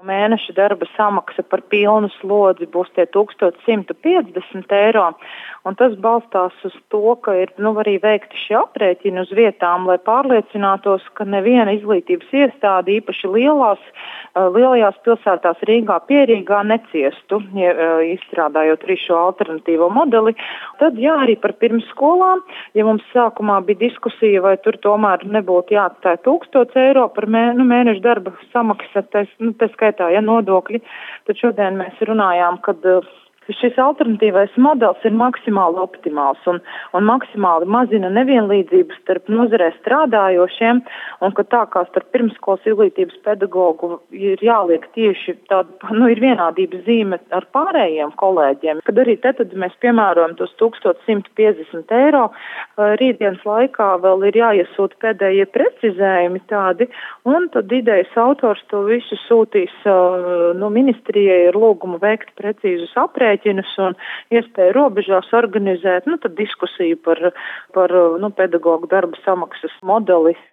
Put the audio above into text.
mēneša darba samaksa par pilnu slodzi būs tie 1150 eiro. Un tas balstās uz to, ka ir arī veikti šie aprēķini uz vietām, lai pārliecinātos, ka neviena izglītības iestāde, īpaši lielajās pilsētās Rīgā, Pierīgā neciestu, izstrādājot arī šo alternatīvo modeli. Tad arī par pirmsskolām, ja mums sākumā bija diskusija, vai tur tomēr nebūtu jāatstāj 1000 eiro par mēneša darba samaksa, tā skaitā nodokļi, tad šodien mēs runājām, kad šis alternatīvais modelis ir maksimāli optimāls un maksimāli mazina nevienlīdzību starp nozarē strādājošiem, un ka tā kā starp pirmsskolas izglītības pedagogu ir jāliek tieši tāda, ir vienādības zīme ar pārējiem kolēģiem, kad arī tad mēs piemērojam tos 1150 eiro, rītdienas laikā vēl ir jāiesūta pēdējie precizējumi tādi, un tad idejas autors to visu sūtīs ministrijai ar lūgumu veikt precīzus aprēķinus un iespēju robežās organizēt diskusiju par pedagogu darba samaksas modeli.